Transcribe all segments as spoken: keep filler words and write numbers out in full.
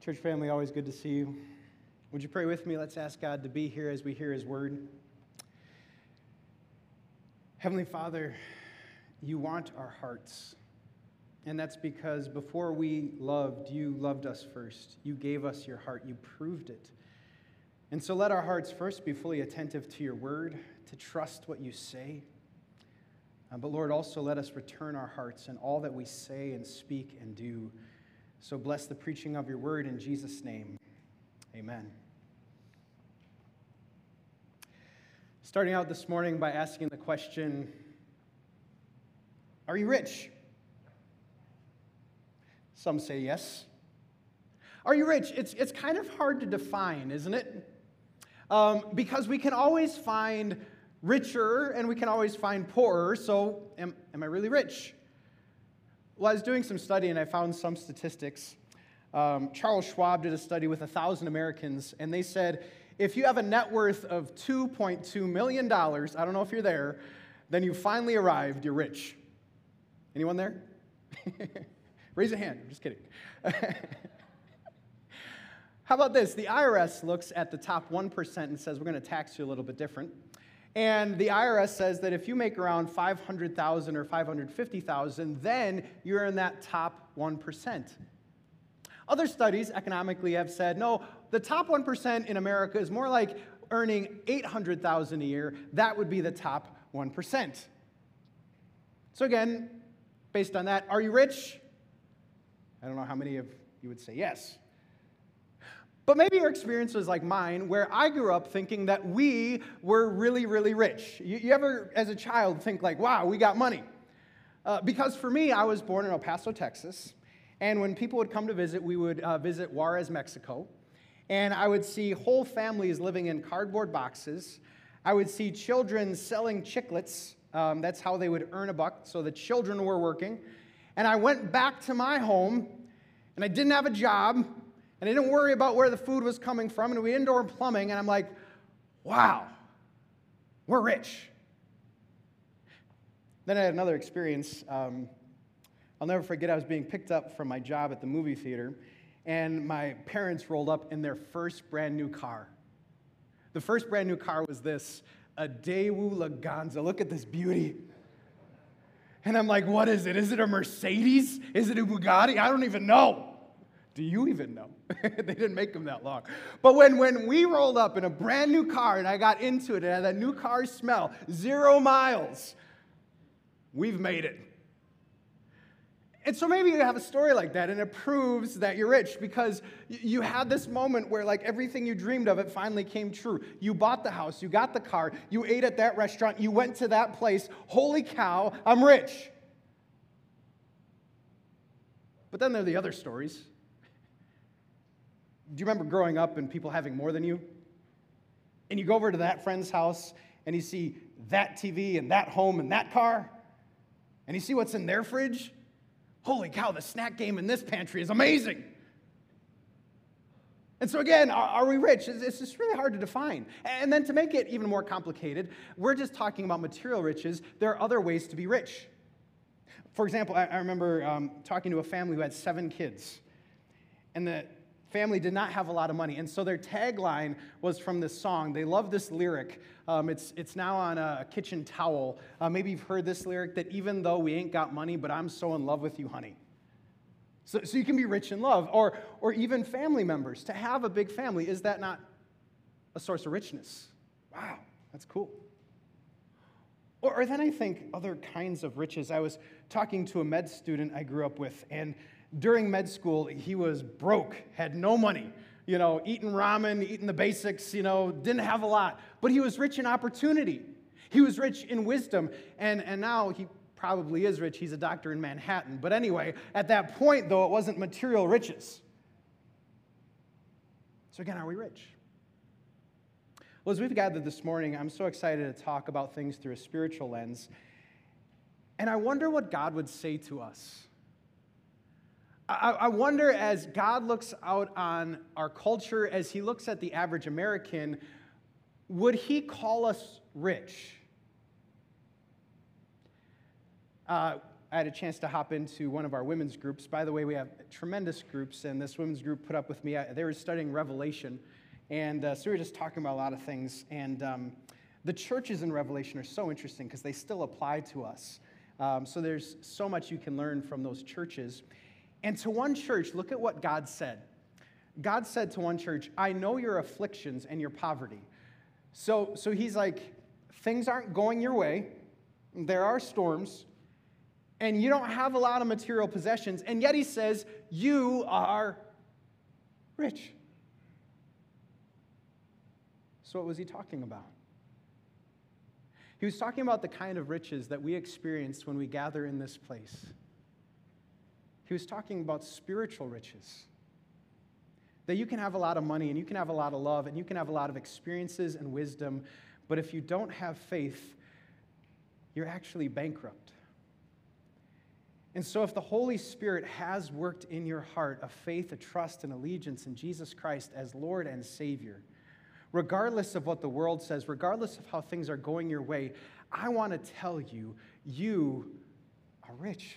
Church family, always good to see you. Would you pray with me? Let's ask God to be here as we hear his word. Heavenly Father, you want our hearts. And that's because before we loved, you loved us first. You gave us your heart. You proved it. And so let our hearts first be fully attentive to your word, to trust what you say. Uh, but Lord, also let us return our hearts in all that we say and speak and do. So bless the preaching of your word in Jesus' name. Amen. Starting out this morning by asking the question, are you rich? Some say yes. Are you rich? It's, it's kind of hard to define, isn't it? Um, because we can always find richer and we can always find poorer, so am, am I really rich? Well, I was doing some study and I found some statistics. Um, Charles Schwab did a study with one thousand Americans, and they said, if you have a net worth of two point two million dollars, I don't know if you're there, then you finally arrived, you're rich. Anyone there? Raise a hand, I'm just kidding. How about this? The I R S looks at the top one percent and says, we're going to tax you a little bit different. And the I R S says that if you make around five hundred thousand dollars or five hundred fifty thousand dollars, then you're in that top one percent. Other studies economically have said, no, the top one percent in America is more like earning eight hundred thousand dollars a year. That would be the top one percent. So again, based on that, are you rich? I don't know how many of you would say yes. But maybe your experience was like mine, where I grew up thinking that we were really, really rich. You, you ever, as a child, think like, wow, we got money? Uh, because for me, I was born in El Paso, Texas, and when people would come to visit, we would uh, visit Juarez, Mexico, and I would see whole families living in cardboard boxes. I would see children selling chiclets. Um, that's how they would earn a buck, so the children were working. And I went back to my home, and I didn't have a job, and I didn't worry about where the food was coming from, and we had indoor plumbing, and I'm like, wow, we're rich. Then I had another experience. Um, I'll never forget, I was being picked up from my job at the movie theater, and my parents rolled up in their first brand new car. The first brand new car was this, a Daewoo Laganza. Look at this beauty. And I'm like, what is it? Is it a Mercedes? Is it a Bugatti? I don't even know. Do you even know? They didn't make them that long. But when, when we rolled up in a brand new car and I got into it and had that new car smell, zero miles, we've made it. And so maybe you have a story like that and it proves that you're rich because you had this moment where like everything you dreamed of, it finally came true. You bought the house, you got the car, you ate at that restaurant, you went to that place. Holy cow, I'm rich. But then there are the other stories. Do you remember growing up and people having more than you? And you go over to that friend's house and you see that T V and that home and that car, and you see what's in their fridge. Holy cow, the snack game in this pantry is amazing. And so again, are, are we rich? It's, it's just really hard to define. And then to make it even more complicated, we're just talking about material riches. There are other ways to be rich. For example, I, I remember um, talking to a family who had seven kids. And the family did not have a lot of money. And so their tagline was from this song. They love this lyric. Um, it's, it's now on a kitchen towel. Uh, maybe you've heard this lyric, that even though we ain't got money, but I'm so in love with you, honey. So, so you can be rich in love. Or, or even family members. To have a big family, is that not a source of richness? Wow, that's cool. Or, or then I think other kinds of riches. I was talking to a med student I grew up with, and during med school, he was broke, had no money, you know, eating ramen, eating the basics, you know, didn't have a lot. But he was rich in opportunity. He was rich in wisdom. And, and now he probably is rich. He's a doctor in Manhattan. But anyway, at that point, though, it wasn't material riches. So again, are we rich? Well, as we've gathered this morning, I'm so excited to talk about things through a spiritual lens. And I wonder what God would say to us. I wonder, as God looks out on our culture, as he looks at the average American, would he call us rich? Uh, I had a chance to hop into one of our women's groups. By the way, we have tremendous groups, and this women's group put up with me. I, they were studying Revelation, and uh, so we were just talking about a lot of things. And um, the churches in Revelation are so interesting because they still apply to us. Um, so there's so much you can learn from those churches. And to one church, look at what God said. God said to one church, I know your afflictions and your poverty. So, so he's like, things aren't going your way. There are storms. And you don't have a lot of material possessions, and yet he says, you are rich. So what was he talking about? He was talking about the kind of riches that we experience when we gather in this place. He was talking about spiritual riches. That you can have a lot of money, and you can have a lot of love, and you can have a lot of experiences and wisdom, but if you don't have faith, you're actually bankrupt. And so if the Holy Spirit has worked in your heart a faith, a trust, and allegiance in Jesus Christ as Lord and Savior, regardless of what the world says, regardless of how things are going your way, I want to tell you, you are rich.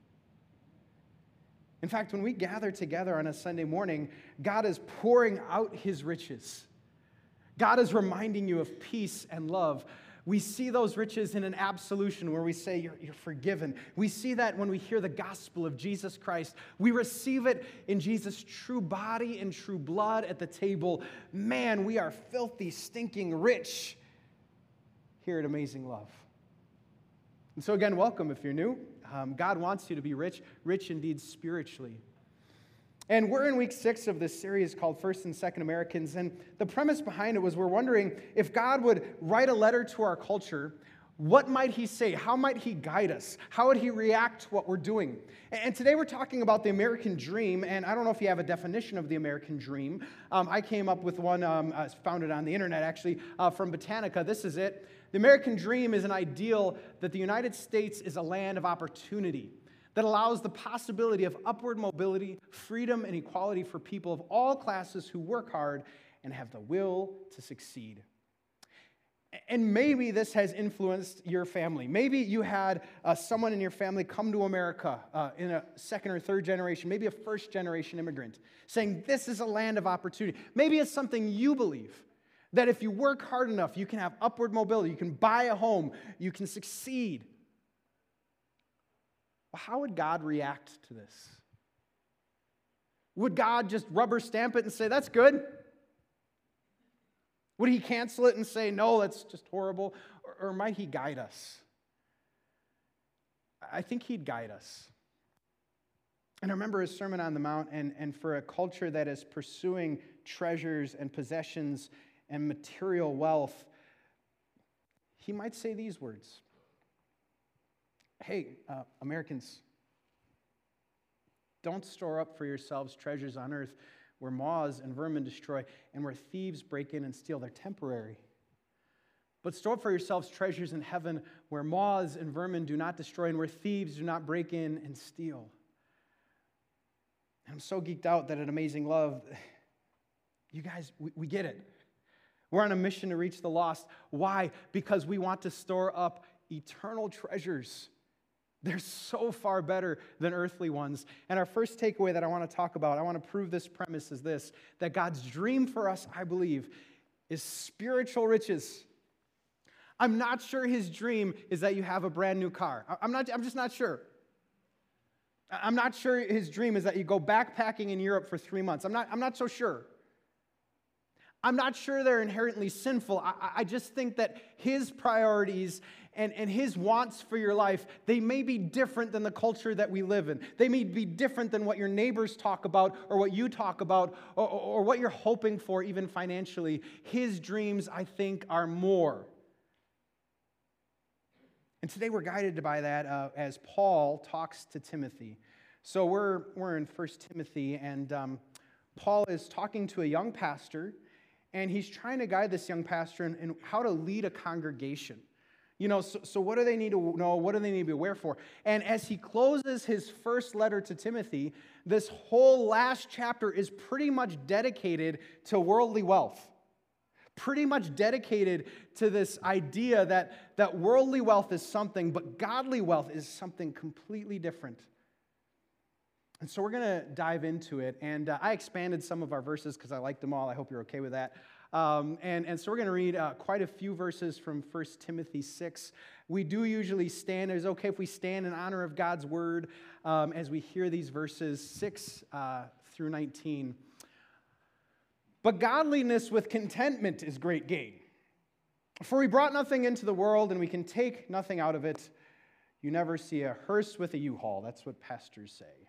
In fact, when we gather together on a Sunday morning, God is pouring out his riches. God is reminding you of peace and love. We see those riches in an absolution where we say you're, you're forgiven. We see that when we hear the gospel of Jesus Christ. We receive it in Jesus' true body and true blood at the table. Man, we are filthy, stinking rich here at Amazing Love. And so again, welcome if you're new. Um, God wants you to be rich, rich indeed spiritually. And we're in week six of this series called First and Second Americans, and the premise behind it was we're wondering if God would write a letter to our culture, what might he say? How might he guide us? How would he react to what we're doing? And today we're talking about the American dream, and I don't know if you have a definition of the American dream. Um, I came up with one, um, uh, found it on the internet actually, uh, from Britannica. This is it. The American dream is an ideal that the United States is a land of opportunity that allows the possibility of upward mobility, freedom, and equality for people of all classes who work hard and have the will to succeed. And maybe this has influenced your family. Maybe you had uh, someone in your family come to America uh, in a second or third generation, maybe a first generation immigrant, saying this is a land of opportunity. Maybe it's something you believe, that if you work hard enough, you can have upward mobility, you can buy a home, you can succeed. How would God react to this? Would God just rubber stamp it and say, that's good? Would he cancel it and say, no, that's just horrible? Or, or might he guide us? I think he'd guide us. And I remember his Sermon on the Mount, and, and for a culture that is pursuing treasures and possessions and material wealth, he might say these words. Hey, uh, Americans, don't store up for yourselves treasures on earth where moths and vermin destroy and where thieves break in and steal. They're temporary. But store up for yourselves treasures in heaven where moths and vermin do not destroy and where thieves do not break in and steal. And I'm so geeked out that at Amazing Love, you guys, we, we get it. We're on a mission to reach the lost. Why? Because we want to store up eternal treasures. They're so far better than earthly ones. And our first takeaway that I want to talk about, I want to prove this premise is this, that God's dream for us, I believe, is spiritual riches. I'm not sure his dream is that you have a brand new car. I'm not, I'm just not sure. I'm not sure his dream is that you go backpacking in Europe for three months. I'm not, I'm not so sure. I'm not sure they're inherently sinful. I, I just think that his priorities and, and his wants for your life, they may be different than the culture that we live in. They may be different than what your neighbors talk about or what you talk about or, or, or what you're hoping for even financially. His dreams, I think, are more. And today we're guided by that uh, as Paul talks to Timothy. So we're, we're in First Timothy, and um, Paul is talking to a young pastor, and he's trying to guide this young pastor in, in how to lead a congregation. You know, so, so what do they need to know? What do they need to be aware for? And as he closes his first letter to Timothy, this whole last chapter is pretty much dedicated to worldly wealth. pretty much dedicated to this idea that, that worldly wealth is something, but godly wealth is something completely different. And so we're going to dive into it. And uh, I expanded some of our verses because I liked them all. I hope you're okay with that. Um, and, and so we're going to read uh, quite a few verses from First Timothy six. We do usually stand. It's okay if we stand in honor of God's word um, as we hear these verses six uh, through nineteen. But godliness with contentment is great gain. For we brought nothing into the world, and we can take nothing out of it. You never see a hearse with a U-Haul. That's what pastors say.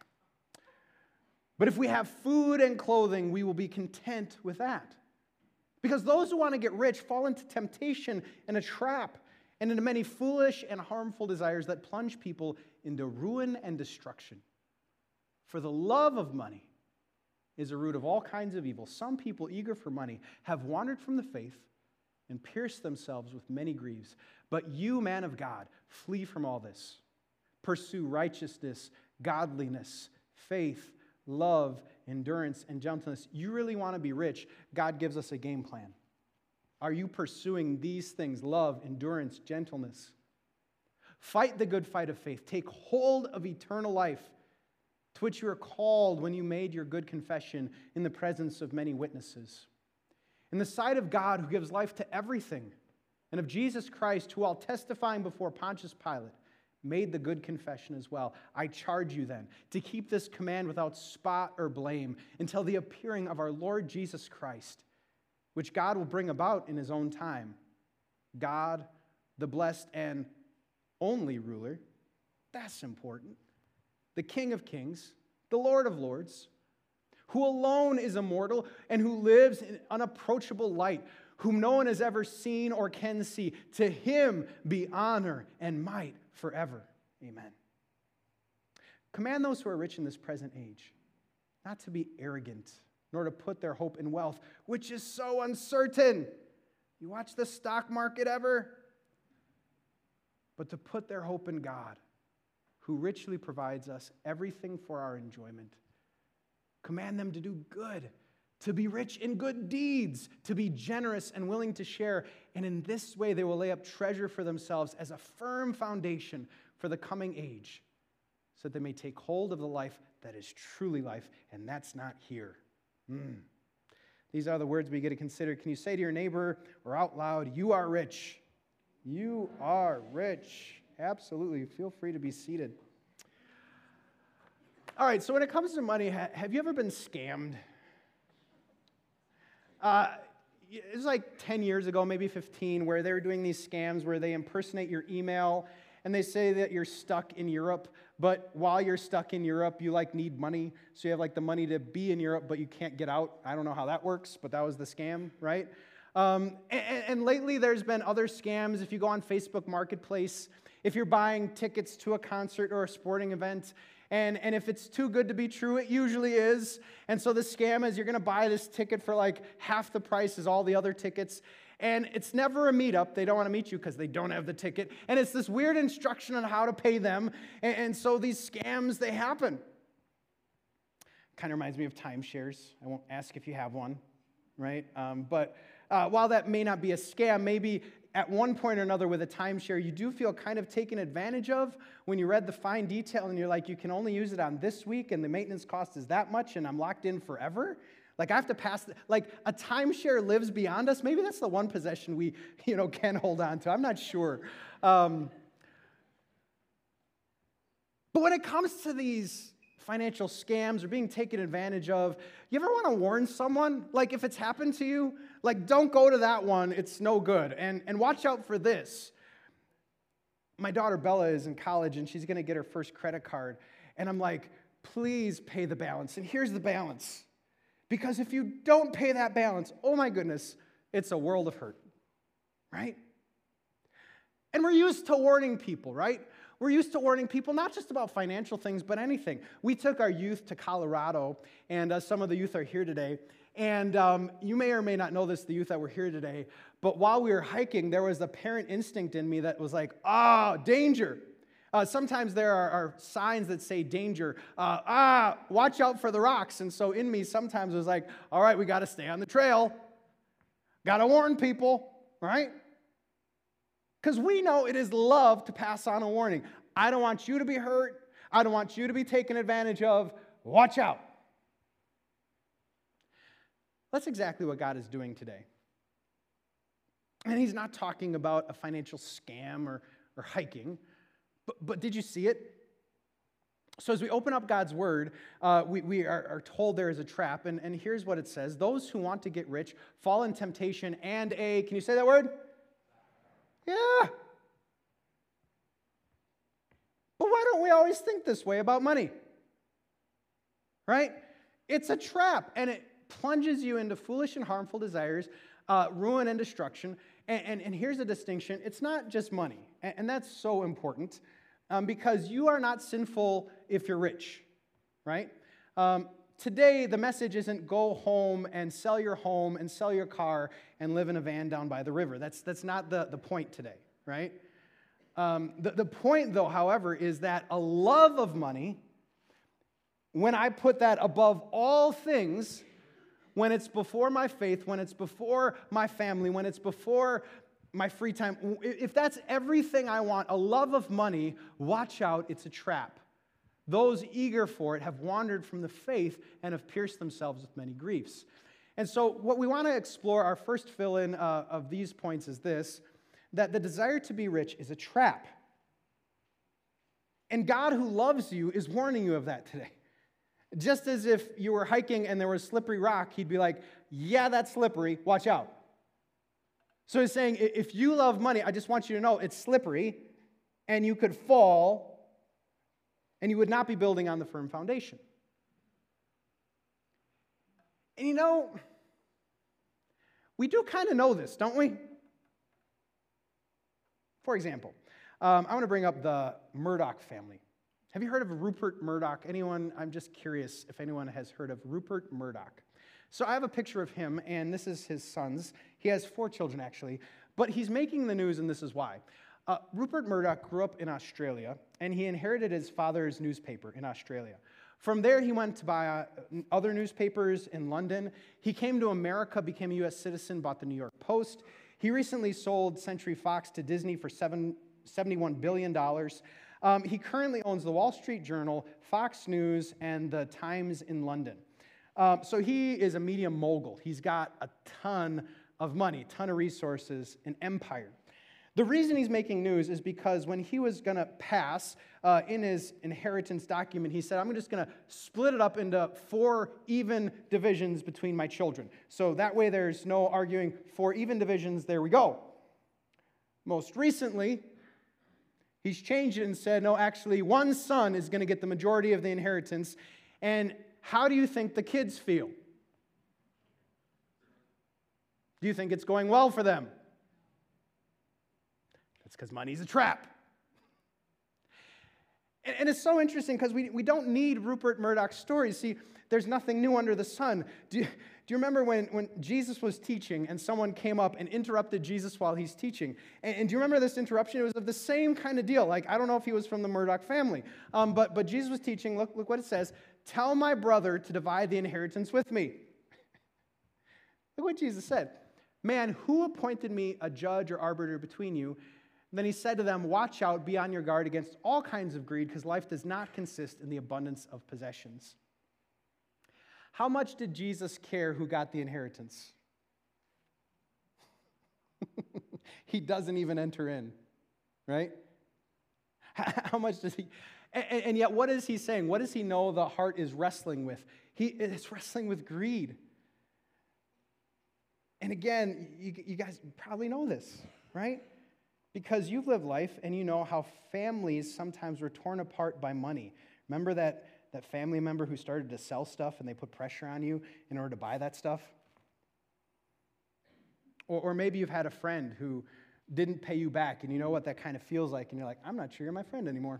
But if we have food and clothing, we will be content with that. Because those who want to get rich fall into temptation and a trap, and into many foolish and harmful desires that plunge people into ruin and destruction. For the love of money is a root of all kinds of evil. Some people eager for money have wandered from the faith and pierced themselves with many griefs. But you, man of God, flee from all this. Pursue righteousness, godliness, faith, love, endurance, and gentleness. You really want to be rich? God gives us a game plan. Are you pursuing these things? Love, endurance, gentleness. Fight the good fight of faith. Take hold of eternal life, to which you were called when you made your good confession in the presence of many witnesses. In the sight of God, who gives life to everything, and of Jesus Christ, who, while testifying before Pontius Pilate, made the good confession as well. I charge you then to keep this command without spot or blame until the appearing of our Lord Jesus Christ, which God will bring about in his own time. God, the blessed and only ruler, that's important. The King of kings, the Lord of lords, who alone is immortal and who lives in unapproachable light, whom no one has ever seen or can see. To him be honor and might forever. Amen. Command those who are rich in this present age not to be arrogant, nor to put their hope in wealth, which is so uncertain. You watch the stock market ever? But to put their hope in God, who richly provides us everything for our enjoyment. Command them to do good, to be rich in good deeds, to be generous and willing to share. And in this way, they will lay up treasure for themselves as a firm foundation for the coming age, so that they may take hold of the life that is truly life, and that's not here. Mm. These are the words we get to consider. Can you say to your neighbor or out loud, you are rich? You are rich. Absolutely. Feel free to be seated. All right, so when it comes to money, have you ever been scammed? Uh, it was like ten years ago, maybe fifteen, where they were doing these scams where they impersonate your email and they say that you're stuck in Europe, but while you're stuck in Europe, you like need money, so you have like the money to be in Europe, but you can't get out. I don't know how that works, but that was the scam, right? Um, and, and lately, there's been other scams. If you go on Facebook Marketplace, if you're buying tickets to a concert or a sporting event, and, and if it's too good to be true, it usually is. And so the scam is you're going to buy this ticket for like half the price as all the other tickets. And it's never a meetup. They don't want to meet you because they don't have the ticket. And it's this weird instruction on how to pay them. And, and so these scams, they happen. Kind of reminds me of timeshares. I won't ask if you have one, right? Um, but uh, while that may not be a scam, maybe at one point or another with a timeshare, you do feel kind of taken advantage of when you read the fine detail and you're like, you can only use it on this week and the maintenance cost is that much and I'm locked in forever. Like I have to pass, the, like a timeshare lives beyond us. Maybe that's the one possession we, you know, can hold on to. I'm not sure. Um, but when it comes to these financial scams or being taken advantage of, you ever want to warn someone? Like if it's happened to you, like don't go to that one. It's no good. And, and watch out for this. My daughter Bella is in college and she's going to get her first credit card. And I'm like, please pay the balance. And here's the balance. Because if you don't pay that balance, oh my goodness, it's a world of hurt, right? And we're used to warning people, right? We're used to warning people not just about financial things, but anything. We took our youth to Colorado, and uh, some of the youth are here today. And um, you may or may not know this, the youth that were here today, but while we were hiking, there was a parent instinct in me that was like, ah, danger. Uh, sometimes there are, are signs that say danger. Uh, ah, watch out for the rocks. And so in me, sometimes it was like, all right, we got to stay on the trail. Got to warn people, right? Because we know it is love to pass on a warning. I don't want you to be hurt. I don't want you to be taken advantage of. Watch out. That's exactly what God is doing today. And he's not talking about a financial scam or, or hiking, but, but did you see it? So as we open up God's word, uh, we, we are, are told there is a trap, and, and here's what it says. Those who want to get rich fall in temptation and a, can you say that word? Yeah. But why don't we always think this way about money? Right? It's a trap, and it plunges you into foolish and harmful desires, uh, ruin and destruction. And, and, and here's the distinction. It's not just money, and, and that's so important, um, because you are not sinful if you're rich, right? Um, today, the message isn't go home and sell your home and sell your car and live in a van down by the river. That's, that's not the, the point today, right? Um, the, the point, though, however, is that a love of money, when I put that above all things, when it's before my faith, when it's before my family, when it's before my free time, if that's everything I want, a love of money, watch out, it's a trap. Those eager for it have wandered from the faith and have pierced themselves with many griefs. And so what we want to explore, our first fill-in uh, of these points is this, that the desire to be rich is a trap. And God who loves you is warning you of that today. Just as if you were hiking and there was slippery rock, he'd be like, yeah, that's slippery, watch out. So he's saying, if you love money, I just want you to know it's slippery, and you could fall, and you would not be building on the firm foundation. And you know, we do kind of know this, don't we? For example, um, I want to bring up the Murdoch family. Have you heard of Rupert Murdoch? Anyone? I'm just curious if anyone has heard of Rupert Murdoch. So I have a picture of him, and this is his sons. He has four children, actually, but he's making the news, and this is why. Uh, Rupert Murdoch grew up in Australia, and he inherited his father's newspaper in Australia. From there, he went to buy uh, other newspapers in London. He came to America, became a U S citizen, bought the New York Post. He recently sold Century Fox to Disney for seventy-one billion dollars. Um, he currently owns the Wall Street Journal, Fox News, and the Times in London. Um, so he is a media mogul. He's got a ton of money, ton of resources, an empire. The reason he's making news is because when he was going to pass uh, in his inheritance document, he said, I'm just going to split it up into four even divisions between my children. So that way there's no arguing, four even divisions, there we go. Most recently, he's changed it and said, no, actually, one son is going to get the majority of the inheritance. And how do you think the kids feel? Do you think it's going well for them? That's because money's a trap. And, and it's so interesting because we, we don't need Rupert Murdoch's stories. See, there's nothing new under the sun. Do you, do you remember when, when Jesus was teaching and someone came up and interrupted Jesus while he's teaching? And, and do you remember this interruption? It was of the same kind of deal. Like, I don't know if he was from the Murdoch family. Um, but, but Jesus was teaching. Look, look what it says. Tell my brother to divide the inheritance with me. Look what Jesus said. Man, who appointed me a judge or arbiter between you? And then he said to them, watch out, be on your guard against all kinds of greed, because life does not consist in the abundance of possessions. How much did Jesus care who got the inheritance? He doesn't even enter in, right? How much does he... And, and yet, what is he saying? What does he know the heart is wrestling with? He is wrestling with greed. And again, you, you guys probably know this, right? Because you've lived life and you know how families sometimes were torn apart by money. Remember that, that family member who started to sell stuff and they put pressure on you in order to buy that stuff? Or, or maybe you've had a friend who didn't pay you back and you know what that kind of feels like and you're like, I'm not sure you're my friend anymore.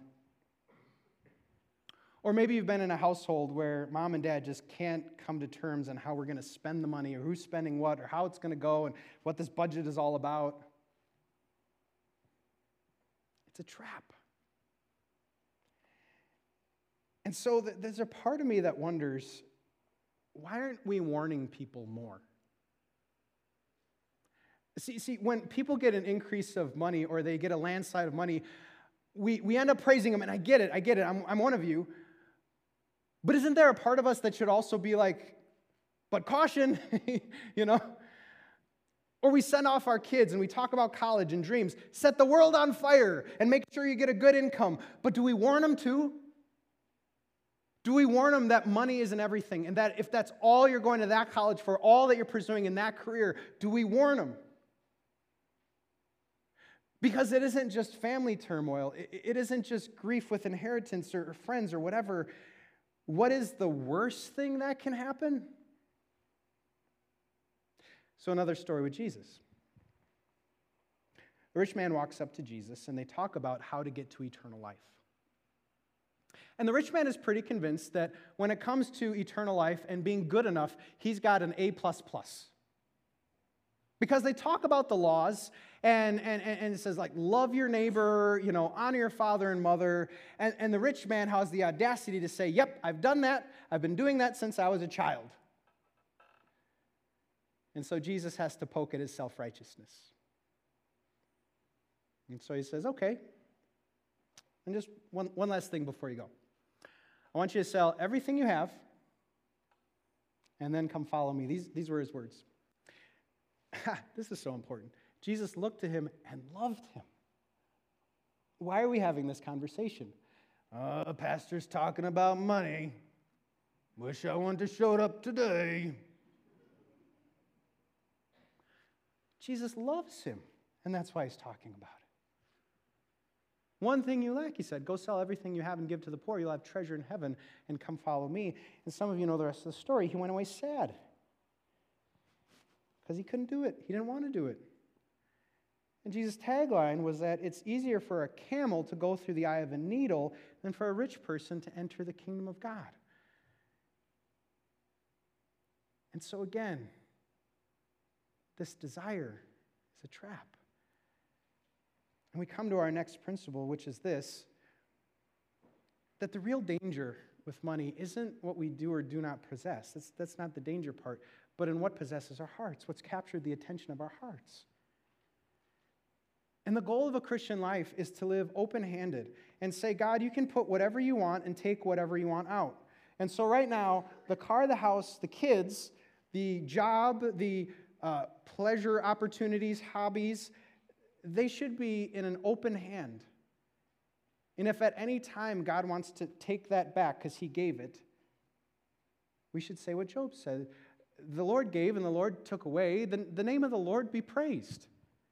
Or maybe you've been in a household where mom and dad just can't come to terms on how we're going to spend the money or who's spending what or how it's going to go and what this budget is all about. It's a trap. And so there's a part of me that wonders, why aren't we warning people more? See, see, when people get an increase of money or they get a landslide of money, we, we end up praising them, and I get it, I get it, I'm, I'm one of you. But isn't there a part of us that should also be like, but caution, you know? Or we send off our kids and we talk about college and dreams, set the world on fire and make sure you get a good income. But do we warn them too? Do we warn them that money isn't everything and that if that's all you're going to that college for, all that you're pursuing in that career, do we warn them? Because it isn't just family turmoil. It isn't just grief with inheritance or friends or whatever. What is the worst thing that can happen? So another story with Jesus. The rich man walks up to Jesus, and they talk about how to get to eternal life. And the rich man is pretty convinced that when it comes to eternal life and being good enough, he's got an A plus plus. Because they talk about the laws, and, and, and it says, like, love your neighbor, you know, honor your father and mother. And, and the rich man has the audacity to say, yep, I've done that. I've been doing that since I was a child. And so Jesus has to poke at his self-righteousness. And so he says, okay. And just one, one last thing before you go. I want you to sell everything you have and then come follow me. These, these were his words. This is so important. Jesus looked at him and loved him. Why are we having this conversation? Uh, pastor's talking about money. Wish I wouldn't have showed up today. Jesus loves him, and that's why he's talking about it. One thing you lack, he said, go sell everything you have and give to the poor. You'll have treasure in heaven, and come follow me. And some of you know the rest of the story. He went away sad because he couldn't do it. He didn't want to do it. And Jesus' tagline was that it's easier for a camel to go through the eye of a needle than for a rich person to enter the kingdom of God. And so again, this desire is a trap. And we come to our next principle, which is this, that the real danger with money isn't what we do or do not possess. That's, that's not the danger part, but in what possesses our hearts, what's captured the attention of our hearts. And the goal of a Christian life is to live open-handed and say, God, you can put whatever you want and take whatever you want out. And so right now, the car, the house, the kids, the job, the uh, pleasure opportunities, hobbies, they should be in an open hand. And if at any time God wants to take that back because he gave it, we should say what Job said. The Lord gave and the Lord took away. The, the name of the Lord be praised.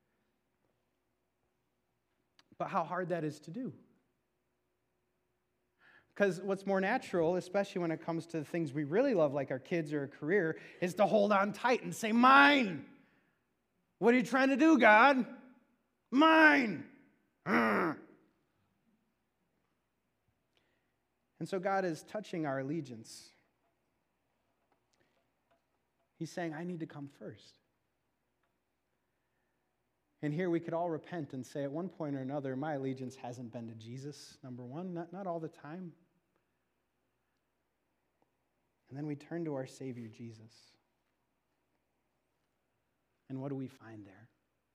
But how hard that is to do. Because what's more natural, especially when it comes to the things we really love, like our kids or a career, is to hold on tight and say, mine. What are you trying to do, God? Mine. Urgh. And so God is touching our allegiance. He's saying, I need to come first. And here we could all repent and say at one point or another, my allegiance hasn't been to Jesus, number one, not, not all the time. And then we turn to our Savior, Jesus. And what do we find there?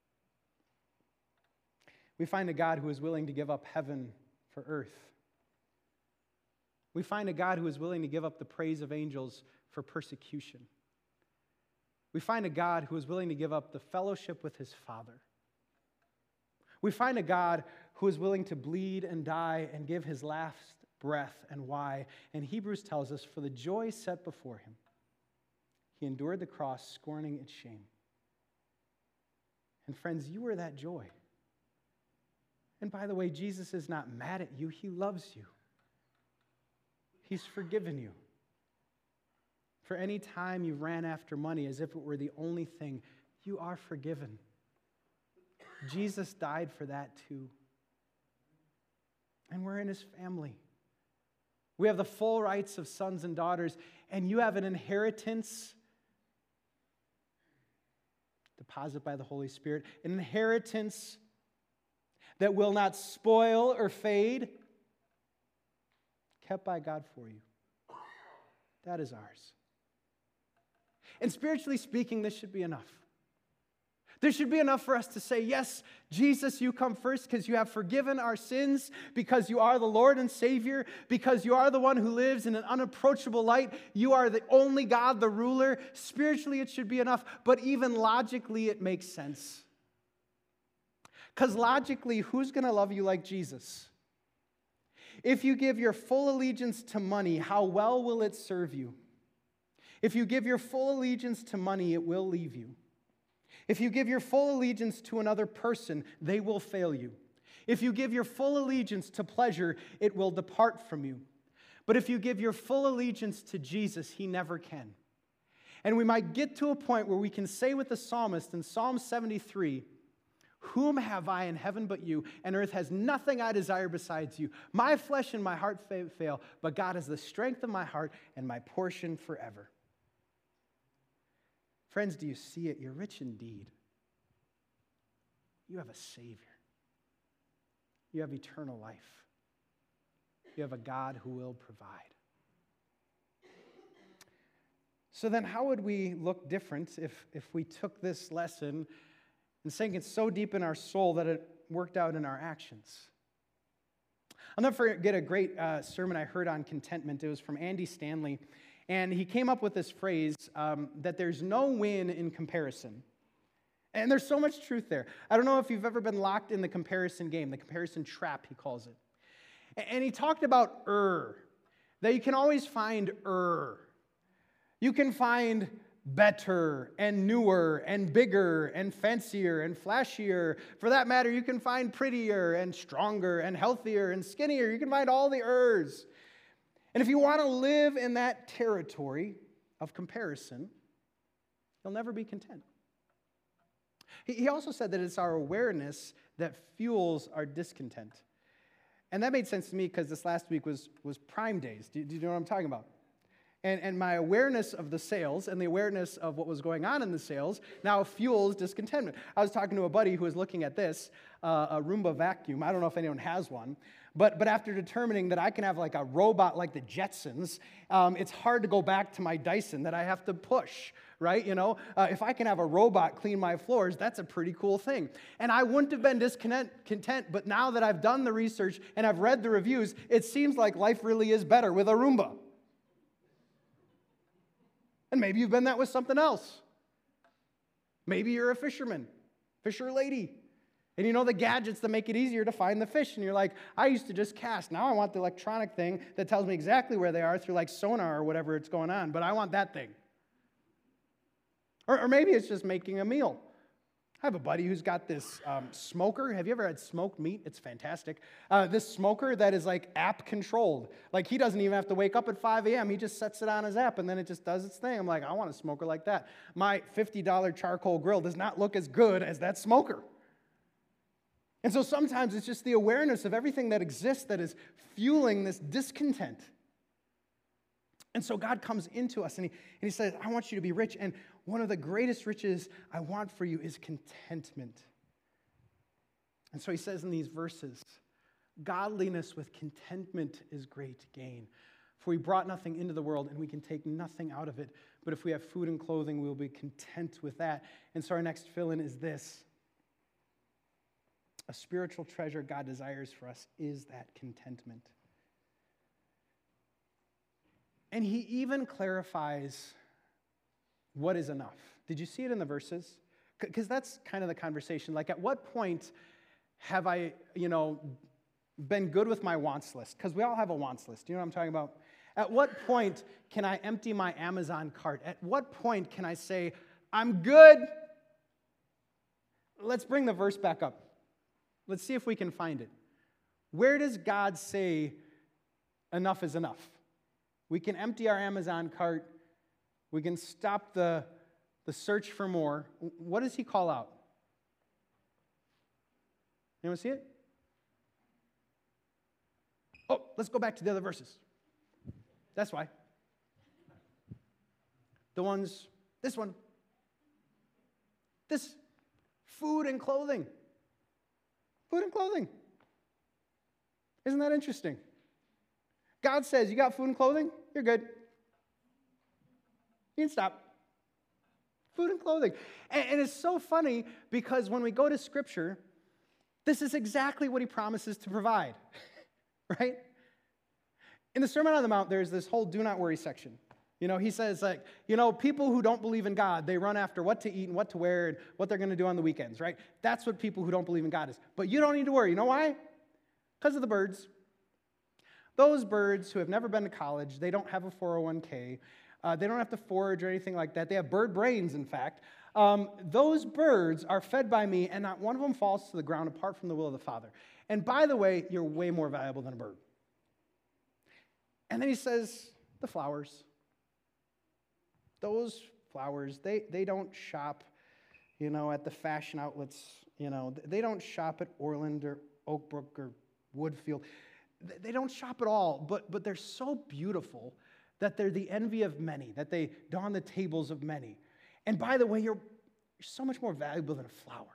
We find a God who is willing to give up heaven for earth. We find a God who is willing to give up the praise of angels for persecution. We find a God who is willing to give up the fellowship with his Father. We find a God who is willing to bleed and die and give his last breath. And why? And Hebrews tells us, for the joy set before him, he endured the cross, scorning its shame. And friends, you are that joy. And by the way, Jesus is not mad at you. He loves you. He's forgiven you. For any time you ran after money as if it were the only thing, you are forgiven. Jesus died for that too. And we're in his family. We have the full rights of sons and daughters, and you have an inheritance, deposit by the Holy Spirit, an inheritance that will not spoil or fade, kept by God for you. That is ours. And spiritually speaking, this should be enough. There should be enough for us to say, yes, Jesus, you come first because you have forgiven our sins, because you are the Lord and Savior, because you are the one who lives in an unapproachable light. You are the only God, the ruler. Spiritually, it should be enough, but even logically, it makes sense. Because logically, who's going to love you like Jesus? If you give your full allegiance to money, how well will it serve you? If you give your full allegiance to money, it will leave you. If you give your full allegiance to another person, they will fail you. If you give your full allegiance to pleasure, it will depart from you. But if you give your full allegiance to Jesus, he never can. And we might get to a point where we can say with the psalmist in Psalm seventy-three, whom have I in heaven but you, and earth has nothing I desire besides you. My flesh and my heart fail, but God is the strength of my heart and my portion forever. Friends, do you see it? You're rich indeed. You have a Savior. You have eternal life. You have a God who will provide. So then how would we look different if, if we took this lesson and sank it so deep in our soul that it worked out in our actions? I'll never forget a great uh, sermon I heard on contentment. It was from Andy Stanley. And he came up with this phrase um, that there's no win in comparison. And there's so much truth there. I don't know if you've ever been locked in the comparison game, the comparison trap, he calls it. And he talked about er, that you can always find er. You can find better and newer and bigger and fancier and flashier. For that matter, you can find prettier and stronger and healthier and skinnier. You can find all the ers. And if you want to live in that territory of comparison, you'll never be content. He also said that it's our awareness that fuels our discontent. And that made sense to me because this last week was, was Prime Days. Do, do you know what I'm talking about? And, and my awareness of the sales and the awareness of what was going on in the sales now fuels discontentment. I was talking to a buddy who was looking at this, uh, a Roomba vacuum. I don't know if anyone has one. But, but after determining that I can have like a robot like the Jetsons, um, it's hard to go back to my Dyson that I have to push, right? You know, uh, if I can have a robot clean my floors, that's a pretty cool thing. And I wouldn't have been discontent, but now that I've done the research and I've read the reviews, it seems like life really is better with a Roomba. And maybe you've been that with something else. Maybe you're a fisherman, fisher lady. And you know the gadgets that make it easier to find the fish. And you're like, I used to just cast. Now I want the electronic thing that tells me exactly where they are through like sonar or whatever it's going on. But I want that thing. Or, or maybe it's just making a meal. I have a buddy who's got this um, smoker. Have you ever had smoked meat? It's fantastic. Uh, this smoker that is like app controlled. Like he doesn't even have to wake up at five a.m. He just sets it on his app and then it just does its thing. I'm like, I want a smoker like that. My fifty dollars charcoal grill does not look as good as that smoker. And so sometimes it's just the awareness of everything that exists that is fueling this discontent. And so God comes into us and he, and he says, I want you to be rich. And one of the greatest riches I want for you is contentment. And so he says in these verses, godliness with contentment is great gain. For we brought nothing into the world and we can take nothing out of it. But if we have food and clothing, we will be content with that. And so our next fill-in is this. A spiritual treasure God desires for us is that contentment. And he even clarifies what is enough. Did you see it in the verses? Because that's kind of the conversation. Like, at what point have I, you know, been good with my wants list? Because we all have a wants list. Do you know what I'm talking about? At what point can I empty my Amazon cart? At what point can I say, I'm good? Let's bring the verse back up. Let's see if we can find it. Where does God say enough is enough? We can empty our Amazon cart. We can stop the, the search for more. What does he call out? Anyone see it? Oh, let's go back to the other verses. That's why. The ones, this one. This, food and clothing. Food and clothing. Isn't that interesting? God says, you got food and clothing? You're good. You can stop. Food and clothing. And, and it's so funny because when we go to Scripture, this is exactly what he promises to provide, right? In the Sermon on the Mount, there's this whole do not worry section. You know, he says, like, you know, people who don't believe in God, they run after what to eat and what to wear and what they're going to do on the weekends, right? That's what people who don't believe in God is. But you don't need to worry. You know why? Because of the birds. Those birds who have never been to college, they don't have a four oh one k, uh, they don't have to forage or anything like that. They have bird brains, in fact. Um, those birds are fed by me, and not one of them falls to the ground apart from the will of the Father. And by the way, you're way more valuable than a bird. And then he says, the flowers. Those flowers, they, they don't shop, you know, at the fashion outlets, you know. They don't shop at Orland or Oakbrook or Woodfield. They don't shop at all, but, but they're so beautiful that they're the envy of many, that they don the tables of many. And by the way, you're, you're so much more valuable than a flower.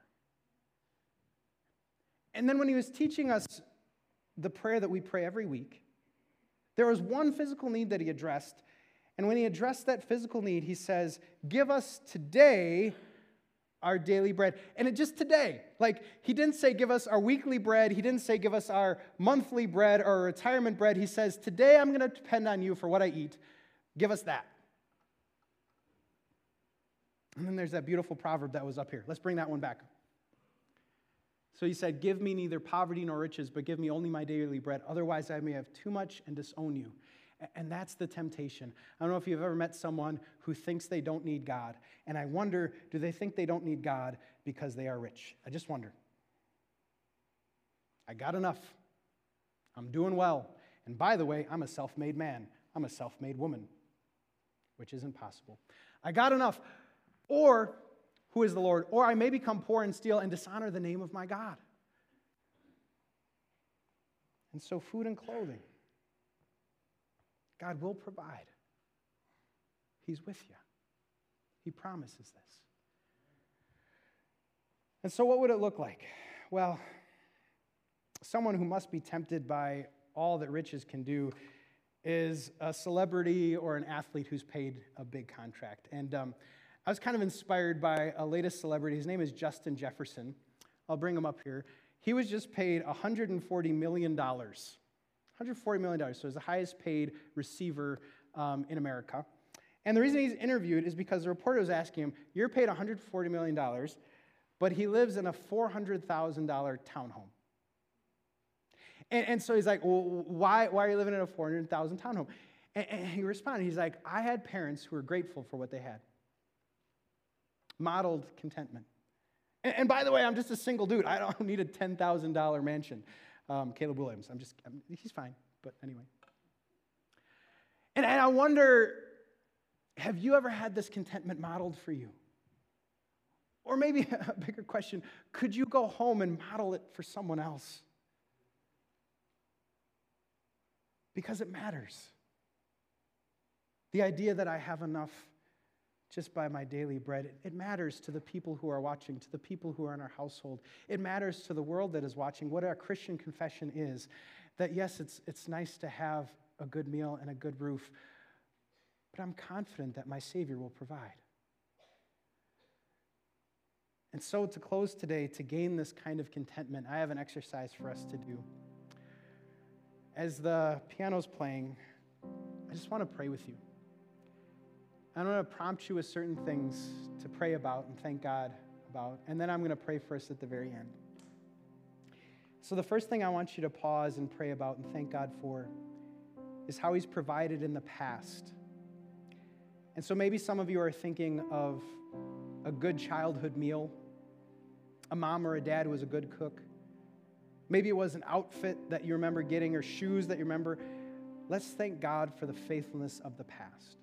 And then when he was teaching us the prayer that we pray every week, there was one physical need that he addressed. And when he addressed that physical need, he says, give us today our daily bread. And it just today. Like, he didn't say give us our weekly bread. He didn't say give us our monthly bread or retirement bread. He says, today I'm going to depend on you for what I eat. Give us that. And then there's that beautiful proverb that was up here. Let's bring that one back. So he said, give me neither poverty nor riches, but give me only my daily bread. Otherwise I may have too much and disown you. And that's the temptation. I don't know if you've ever met someone who thinks they don't need God. And I wonder, do they think they don't need God because they are rich? I just wonder. I got enough. I'm doing well. And by the way, I'm a self-made man. I'm a self-made woman, which isn't possible. I got enough. Or, who is the Lord? Or I may become poor and steal and dishonor the name of my God. And so food and clothing. God will provide. He's with you. He promises this. And so what would it look like? Well, someone who must be tempted by all that riches can do is a celebrity or an athlete who's paid a big contract. And um, I was kind of inspired by a latest celebrity. His name is Justin Jefferson. I'll bring him up here. He was just paid one hundred forty million dollars. one hundred forty million dollars, so he's the highest paid receiver um, in America. And the reason he's interviewed is because the reporter was asking him, you're paid one hundred forty million dollars, but he lives in a four hundred thousand dollars townhome. And, and so he's like, well, why, why are you living in a four hundred thousand dollars townhome? And, and he responded, he's like, I had parents who were grateful for what they had. Modeled contentment. And, and by the way, I'm just a single dude. I don't need a ten thousand dollars mansion. Um, Caleb Williams, I'm just, I'm, he's fine, but anyway. And, and I wonder, have you ever had this contentment modeled for you? Or maybe a bigger question, could you go home and model it for someone else? Because it matters. The idea that I have enough just by my daily bread, it, it matters to the people who are watching, to the people who are in our household. It matters to the world that is watching what our Christian confession is. That yes, it's, it's nice to have a good meal and a good roof, but I'm confident that my Savior will provide. And so to close today, to gain this kind of contentment, I have an exercise for us to do. As the piano's playing, I just want to pray with you. I'm going to prompt you with certain things to pray about and thank God about, and then I'm going to pray for us at the very end. So the first thing I want you to pause and pray about and thank God for is how He's provided in the past. And so maybe some of you are thinking of a good childhood meal, a mom or a dad who was a good cook. Maybe it was an outfit that you remember getting or shoes that you remember. Let's thank God for the faithfulness of the past.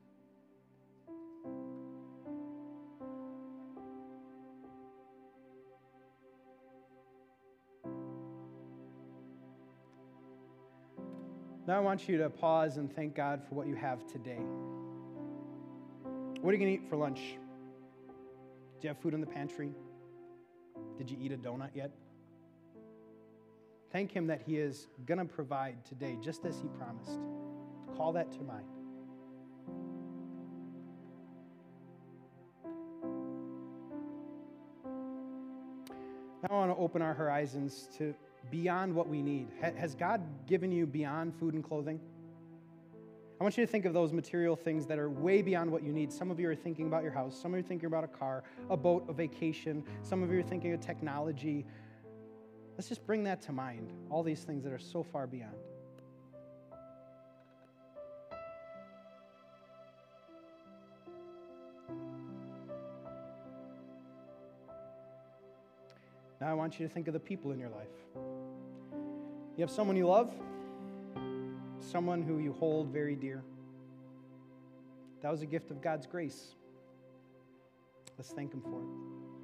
Now I want you to pause and thank God for what you have today. What are you going to eat for lunch? Do you have food in the pantry? Did you eat a donut yet? Thank Him that He is going to provide today, just as He promised. Call that to mind. Now I want to open our horizons to beyond what we need. Has God given you beyond food and clothing? I want you to think of those material things that are way beyond what you need. Some of you are thinking about your house. Some of you are thinking about a car, a boat, a vacation. Some of you are thinking of technology. Let's just bring that to mind, all these things that are so far beyond. Now I want you to think of the people in your life. You have someone you love, someone who you hold very dear. That was a gift of God's grace. Let's thank Him for it.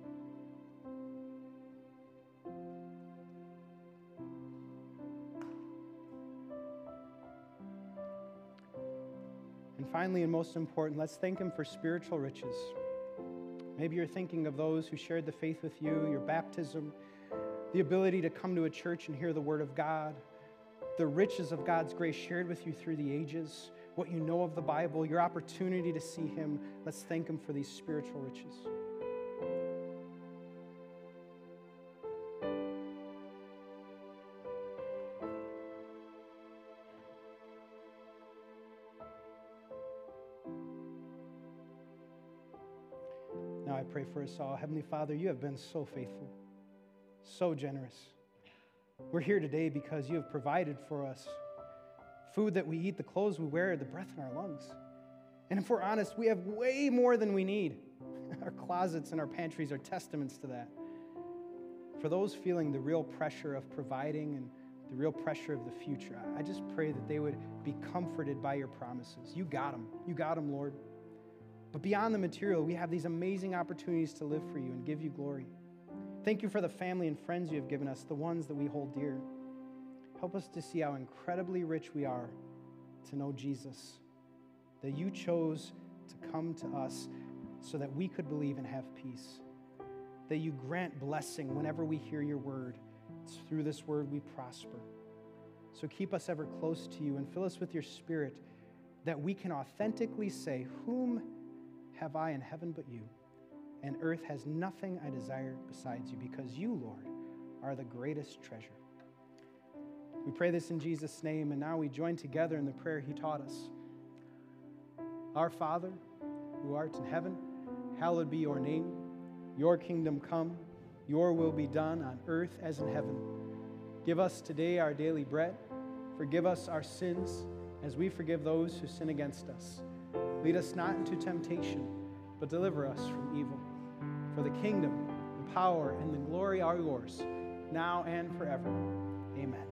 And finally, and most important, let's thank Him for spiritual riches. Maybe you're thinking of those who shared the faith with you, your baptism, the ability to come to a church and hear the Word of God, the riches of God's grace shared with you through the ages, what you know of the Bible, your opportunity to see Him. Let's thank Him for these spiritual riches. Now I pray for us all. Heavenly Father, you have been so faithful, so generous. We're here today because you have provided for us food that we eat, the clothes we wear, the breath in our lungs. And if we're honest, we have way more than we need. Our closets and our pantries are testaments to that. For those feeling the real pressure of providing and the real pressure of the future, I just pray that they would be comforted by your promises. You got them. You got them, Lord. But beyond the material, we have these amazing opportunities to live for you and give you glory. Thank you for the family and friends you have given us, the ones that we hold dear. Help us to see how incredibly rich we are to know Jesus, that you chose to come to us so that we could believe and have peace, that you grant blessing whenever we hear your word. It's through this word we prosper. So keep us ever close to you and fill us with your Spirit, that we can authentically say, whom have I in heaven but you? And earth has nothing I desire besides you, because you, Lord, are the greatest treasure. We pray this in Jesus' name, and now we join together in the prayer He taught us. Our Father, who art in heaven, hallowed be your name. Your kingdom come, your will be done on earth as in heaven. Give us today our daily bread. Forgive us our sins as we forgive those who sin against us. Lead us not into temptation, but deliver us from evil. For the kingdom, the power, and the glory are yours, now and forever. Amen.